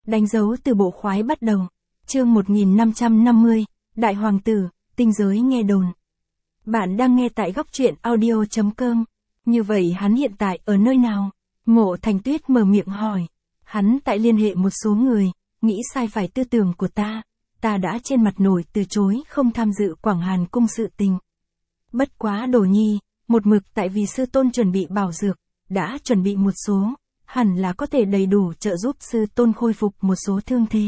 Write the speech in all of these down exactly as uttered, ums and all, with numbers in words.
Đánh dấu từ bộ khoái bắt đầu. Chương một nghìn năm trăm năm mươi, Đại Hoàng tử, tinh giới nghe đồn. Bạn đang nghe tại góc truyện audio chấm com. Như vậy hắn hiện tại ở nơi nào? Mộ Thành Tuyết mở miệng hỏi. Hắn tại liên hệ một số người, nghĩ sai phải tư tưởng của ta. Ta đã trên mặt nổi từ chối không tham dự Quảng Hàn cung sự tình. Bất quá Đồ Nhi, một mực tại vì sư tôn chuẩn bị bảo dược, đã chuẩn bị một số, hẳn là có thể đầy đủ trợ giúp sư tôn khôi phục một số thương thế.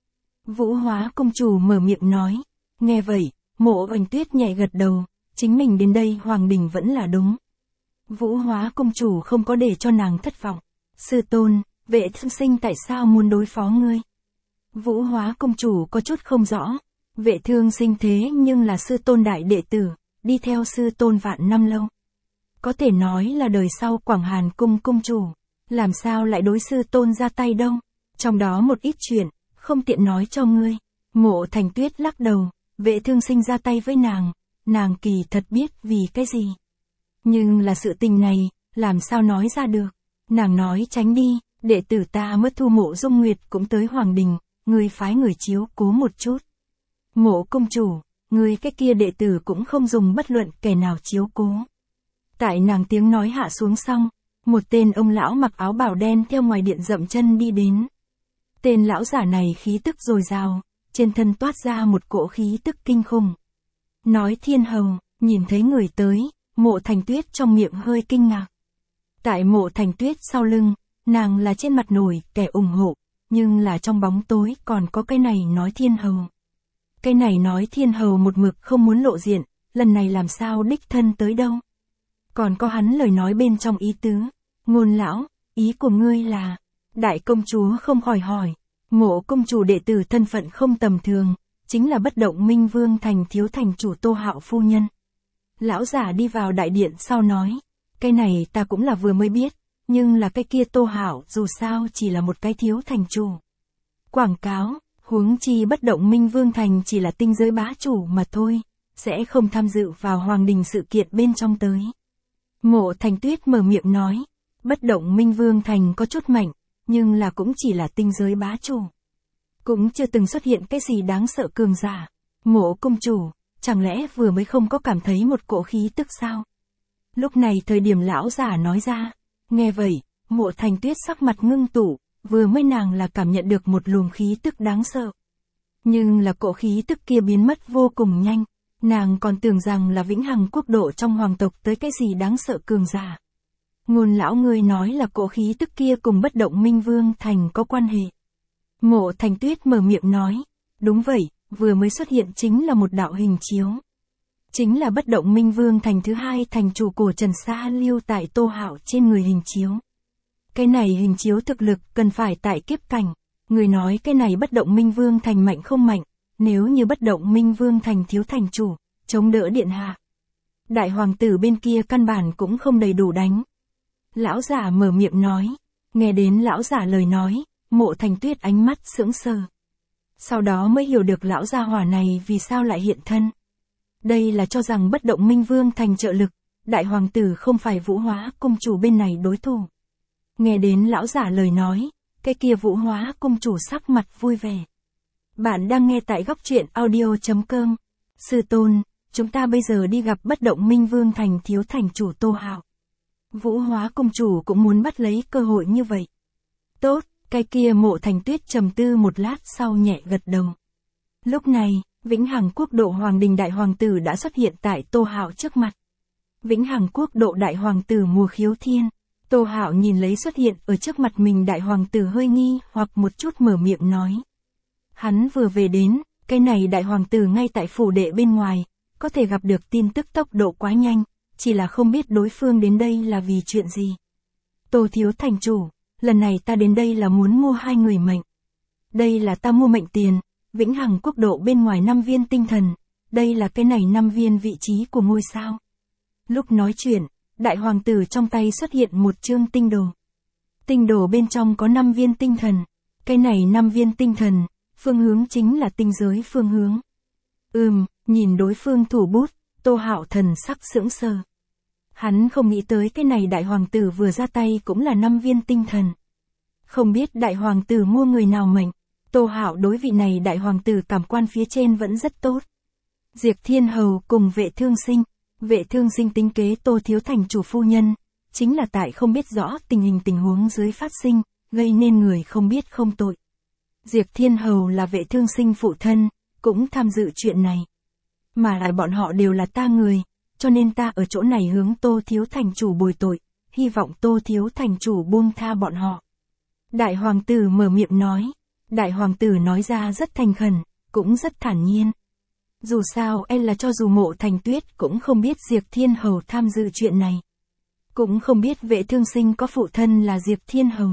Vũ Hóa công chủ mở miệng nói. Nghe vậy, Mộ Oanh Tuyết nhẹ gật đầu, chính mình đến đây hoàng đình vẫn là đúng. Vũ Hóa công chủ không có để cho nàng thất vọng. Sư tôn, Vệ Thương Sinh tại sao muốn đối phó ngươi? Vũ Hóa công chủ có chút không rõ. Vệ Thương Sinh thế nhưng là sư tôn đại đệ tử, đi theo sư tôn vạn năm lâu. Có thể nói là đời sau Quảng Hàn cung cung chủ, làm sao lại đối sư tôn ra tay đâu? Trong đó một ít chuyện, không tiện nói cho ngươi. Mộ Thành Tuyết lắc đầu, Vệ Thương Sinh ra tay với nàng, nàng kỳ thật biết vì cái gì. Nhưng là sự tình này, làm sao nói ra được? Nàng nói tránh đi, đệ tử ta mất thu Mộ Dung Nguyệt cũng tới Hoàng Đình, ngươi phái người chiếu cố một chút. Mộ công chủ, ngươi cái kia đệ tử cũng không dùng bất luận kẻ nào chiếu cố. Tại nàng tiếng nói hạ xuống xong, một tên ông lão mặc áo bào đen theo ngoài điện dậm chân đi đến. Tên lão giả này khí tức dồi dào, trên thân toát ra một cỗ khí tức kinh khủng. Nói Thiên Hầu, nhìn thấy người tới, Mộ Thành Tuyết trong miệng hơi kinh ngạc. Tại Mộ Thành Tuyết sau lưng, nàng là trên mặt nổi kẻ ủng hộ, nhưng là trong bóng tối còn có cái này nói Thiên Hầu. Cái này nói Thiên Hầu một mực không muốn lộ diện, lần này làm sao đích thân tới đâu. Còn có hắn lời nói bên trong ý tứ. Ngôn lão, ý của ngươi là... Đại công chúa không khỏi hỏi. Mộ công chủ đệ tử thân phận không tầm thường, chính là bất động Minh Vương thành thiếu thành chủ Tô Hạo phu nhân. Lão giả đi vào đại điện sau nói. Cái này ta cũng là vừa mới biết, nhưng là cái kia Tô Hạo dù sao chỉ là một cái thiếu thành chủ. Quảng cáo, huống chi bất động Minh Vương thành chỉ là tinh giới bá chủ mà thôi, sẽ không tham dự vào hoàng đình sự kiện bên trong tới. Mộ Thành Tuyết mở miệng nói, bất động Minh Vương thành có chút mạnh, nhưng là cũng chỉ là tinh giới bá chủ. Cũng chưa từng xuất hiện cái gì đáng sợ cường giả. Mộ công chủ, chẳng lẽ vừa mới không có cảm thấy một cỗ khí tức sao? Lúc này thời điểm lão giả nói ra, nghe vậy, Mộ Thành Tuyết sắc mặt ngưng tụ, vừa mới nàng là cảm nhận được một luồng khí tức đáng sợ. Nhưng là cỗ khí tức kia biến mất vô cùng nhanh. Nàng còn tưởng rằng là vĩnh hằng quốc độ trong hoàng tộc tới cái gì đáng sợ cường giả. Ngôn lão ngươi nói là cỗ khí tức kia cùng bất động Minh Vương thành có quan hệ. Mộ Thành Tuyết mở miệng nói, đúng vậy, vừa mới xuất hiện chính là một đạo hình chiếu. Chính là bất động Minh Vương thành thứ hai thành chủ cổ Trần Sa lưu tại Tô Hạo trên người hình chiếu. Cái này hình chiếu thực lực cần phải tại kiếp cảnh. Người nói cái này bất động Minh Vương thành mạnh không mạnh. Nếu như bất động Minh Vương thành thiếu thành chủ, chống đỡ điện hạ. Đại hoàng tử bên kia căn bản cũng không đầy đủ đánh. Lão giả mở miệng nói. Nghe đến lão giả lời nói, Mộ Thành Tuyết ánh mắt sững sờ. Sau đó mới hiểu được lão gia hỏa này vì sao lại hiện thân. Đây là cho rằng bất động Minh Vương thành trợ lực, đại hoàng tử không phải Vũ Hóa công chủ bên này đối thủ. Nghe đến lão giả lời nói, cái kia Vũ Hóa công chủ sắc mặt vui vẻ. Bạn đang nghe tại góc truyện audio chấm com. Sư tôn, chúng ta bây giờ đi gặp bất động Minh Vương thành thiếu thành chủ Tô Hạo. Vũ Hóa công chủ cũng muốn bắt lấy cơ hội như vậy. Tốt, cái kia Mộ Thành Tuyết trầm tư một lát sau nhẹ gật đầu. Lúc này, Vĩnh Hằng quốc độ Hoàng đình đại hoàng tử đã xuất hiện tại Tô Hạo trước mặt. Vĩnh Hằng quốc độ đại hoàng tử Mùa Khiếu Thiên. Tô Hạo nhìn lấy xuất hiện ở trước mặt mình đại hoàng tử hơi nghi hoặc một chút mở miệng nói. Hắn vừa về đến, cái này đại hoàng tử ngay tại phủ đệ bên ngoài, có thể gặp được tin tức tốc độ quá nhanh, chỉ là không biết đối phương đến đây là vì chuyện gì. Tô thiếu thành chủ, lần này ta đến đây là muốn mua hai người mệnh. Đây là ta mua mệnh tiền, Vĩnh Hằng quốc độ bên ngoài năm viên tinh thần, đây là cái này năm viên vị trí của ngôi sao. Lúc nói chuyện, đại hoàng tử trong tay xuất hiện một chương tinh đồ. Tinh đồ bên trong có năm viên tinh thần, cái này năm viên tinh thần, phương hướng chính là tinh giới phương hướng. Ừm, nhìn đối phương thủ bút, Tô Hạo thần sắc sững sờ. Hắn không nghĩ tới cái này đại hoàng tử vừa ra tay cũng là năm viên tinh thần. Không biết đại hoàng tử mua người nào mệnh, Tô Hạo đối vị này đại hoàng tử cảm quan phía trên vẫn rất tốt. Diệp Thiên Hầu cùng Vệ Thương Sinh, Vệ Thương Sinh tính kế Tô Thiếu Thành chủ phu nhân, chính là tại không biết rõ tình hình tình huống dưới phát sinh, gây nên người không biết không tội. Diệp Thiên Hầu là Vệ Thương Sinh phụ thân, cũng tham dự chuyện này. Mà lại bọn họ đều là ta người, cho nên ta ở chỗ này hướng Tô Thiếu Thành chủ bồi tội, hy vọng Tô Thiếu Thành chủ buông tha bọn họ. Đại hoàng tử mở miệng nói, đại hoàng tử nói ra rất thành khẩn, cũng rất thản nhiên. Dù sao em là cho dù Mộ Thành Tuyết cũng không biết Diệp Thiên Hầu tham dự chuyện này. Cũng không biết Vệ Thương Sinh có phụ thân là Diệp Thiên Hầu.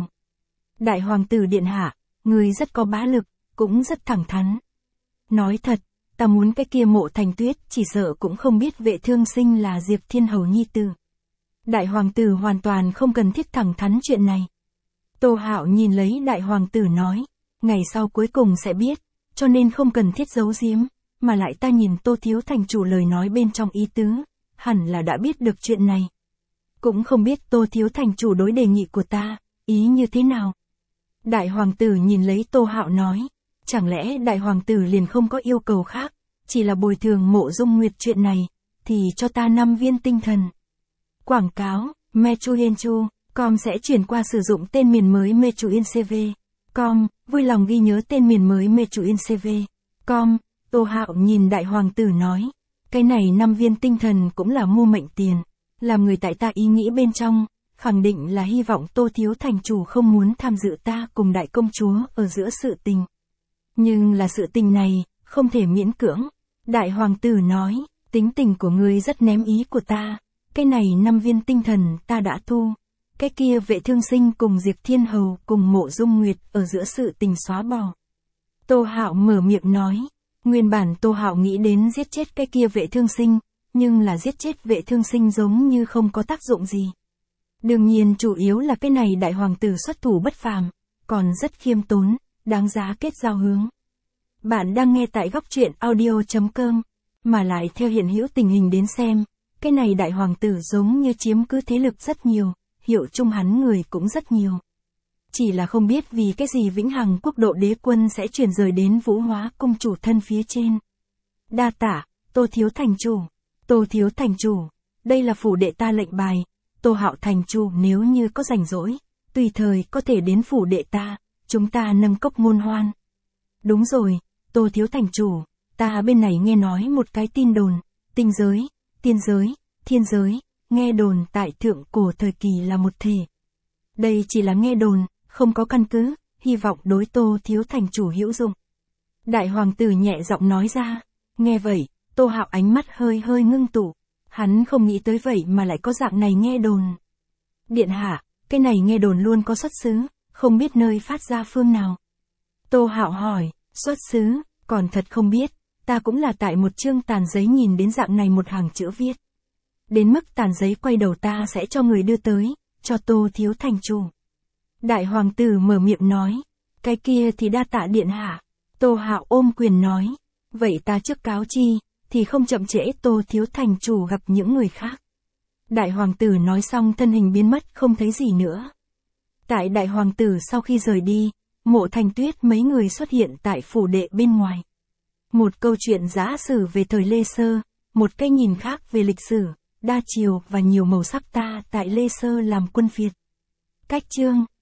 Đại hoàng tử điện hạ, người rất có bá lực, cũng rất thẳng thắn. Nói thật, ta muốn cái kia Mộ Thành Tuyết chỉ sợ cũng không biết Vệ Thương Sinh là Diệp Thiên Hầu nhi tử. Đại hoàng tử hoàn toàn không cần thiết thẳng thắn chuyện này. Tô Hạo nhìn lấy đại hoàng tử nói, ngày sau cuối cùng sẽ biết, cho nên không cần thiết giấu giếm, mà lại ta nhìn Tô Thiếu Thành chủ lời nói bên trong ý tứ, hẳn là đã biết được chuyện này. Cũng không biết Tô Thiếu Thành chủ đối đề nghị của ta, ý như thế nào. Đại hoàng tử nhìn lấy Tô Hạo nói, chẳng lẽ đại hoàng tử liền không có yêu cầu khác, chỉ là bồi thường Mộ Dung Nguyệt chuyện này, thì cho ta năm viên tinh thần. Quảng cáo, Mechuyenchu, com sẽ chuyển qua sử dụng tên miền mới Mechuyenc. Com, vui lòng ghi nhớ tên miền mới Mechuyenc. Com, Tô Hạo nhìn đại hoàng tử nói, cái này năm viên tinh thần cũng là mua mệnh tiền, làm người tại ta ý nghĩ bên trong, khẳng định là hy vọng Tô Thiếu Thành chủ không muốn tham dự ta cùng đại công chúa ở giữa sự tình. Nhưng là sự tình này, không thể miễn cưỡng. Đại hoàng tử nói, tính tình của ngươi rất ném ý của ta, cái này năm viên tinh thần ta đã thu. Cái kia Vệ Thương Sinh cùng Diệp Thiên Hầu cùng Mộ Dung Nguyệt ở giữa sự tình xóa bỏ. Tô Hạo mở miệng nói, nguyên bản Tô Hạo nghĩ đến giết chết cái kia Vệ Thương Sinh, nhưng là giết chết Vệ Thương Sinh giống như không có tác dụng gì. Đương nhiên chủ yếu là cái này đại hoàng tử xuất thủ bất phàm, còn rất khiêm tốn, đáng giá kết giao hướng. Bạn đang nghe tại góc truyện audio chấm com, mà lại theo hiện hữu tình hình đến xem, cái này đại hoàng tử giống như chiếm cứ thế lực rất nhiều, hiệu chung hắn người cũng rất nhiều. Chỉ là không biết vì cái gì Vĩnh Hằng quốc độ đế quân sẽ chuyển rời đến Vũ Hóa cung chủ thân phía trên. Đa tả, Tô Thiếu Thành chủ, Tô Thiếu Thành chủ, đây là phủ đệ ta lệnh bài, Tô Hạo thành chủ nếu như có rảnh rỗi, tùy thời có thể đến phủ đệ ta, chúng ta nâng cốc ngôn hoan. Đúng rồi, Tô Thiếu Thành chủ, ta bên này nghe nói một cái tin đồn, tinh giới, tiên giới, thiên giới, nghe đồn tại thượng cổ thời kỳ là một thể. Đây chỉ là nghe đồn, không có căn cứ, hy vọng đối Tô Thiếu Thành chủ hữu dụng. Đại hoàng tử nhẹ giọng nói ra, nghe vậy, Tô Hạo ánh mắt hơi hơi ngưng tụ, hắn không nghĩ tới vậy mà lại có dạng này nghe đồn. Điện hạ, cái này nghe đồn luôn có xuất xứ, không biết nơi phát ra phương nào. Tô Hạo hỏi, xuất xứ, còn thật không biết, ta cũng là tại một chương tàn giấy nhìn đến dạng này một hàng chữ viết. Đến mức tàn giấy quay đầu ta sẽ cho người đưa tới, cho Tô Thiếu Thành chủ. Đại hoàng tử mở miệng nói, cái kia thì đa tạ điện hạ. Tô Hạo ôm quyền nói, vậy ta trước cáo chi, thì không chậm trễ Tô Thiếu Thành chủ gặp những người khác. Đại hoàng tử nói xong thân hình biến mất không thấy gì nữa. Tại đại hoàng tử sau khi rời đi, Mộ Thành Tuyết mấy người xuất hiện tại phủ đệ bên ngoài. Một câu chuyện giả sử về thời Lê Sơ, một cái nhìn khác về lịch sử, đa chiều và nhiều màu sắc ta tại Lê Sơ làm quân phiệt. Cách chương